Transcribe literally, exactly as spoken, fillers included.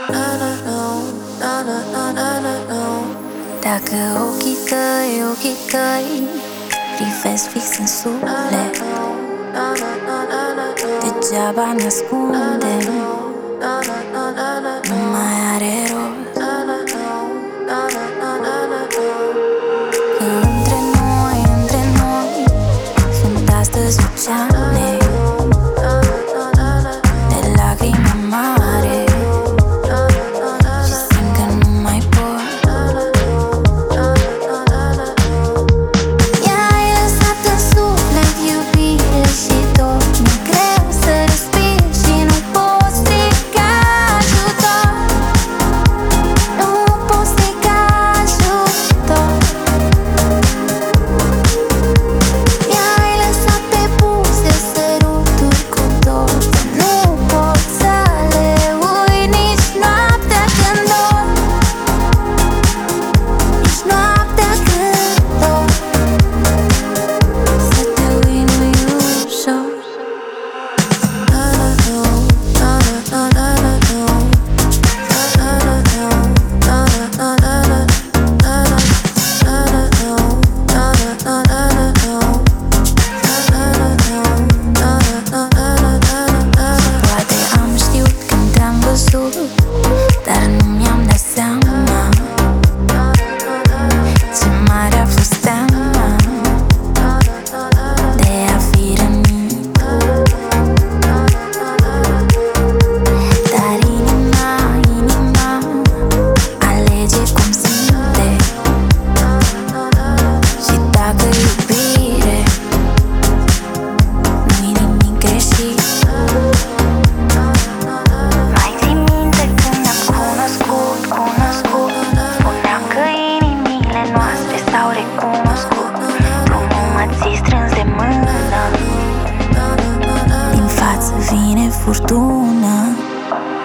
Dacă ochii tăi, ochii tăi privesc fix în suflet, degeaba ne ascundem, nu mai are rost. Că între noi, între noi sunt astăzi oceane de lacrime mare și simt că nu mai pot. I-ai lăsat în suflet iubire și tot mi-e greu să respir și nu pot striga ajutor. Nu pot striga ajutor. Mi-ai lăsat pe buze săruturi cu dor, nu pot să le uit nici noaptea când dor, nici noaptea când dor. Să te uit nu-i ușor. Poate am știut când te-am văzut, dar nu mi-am dat seama ce mare a fost teama de a fi rănit. Dar inima, inima alege cum simte. Și dacă iubire nu-i nimic greșit. Mai ții minte când ne-am cunoscut, cunoscut? Spuneam că inimile noastre s-au recunoscut. Tu nu mă ții strâns de mână, din față vine furtună.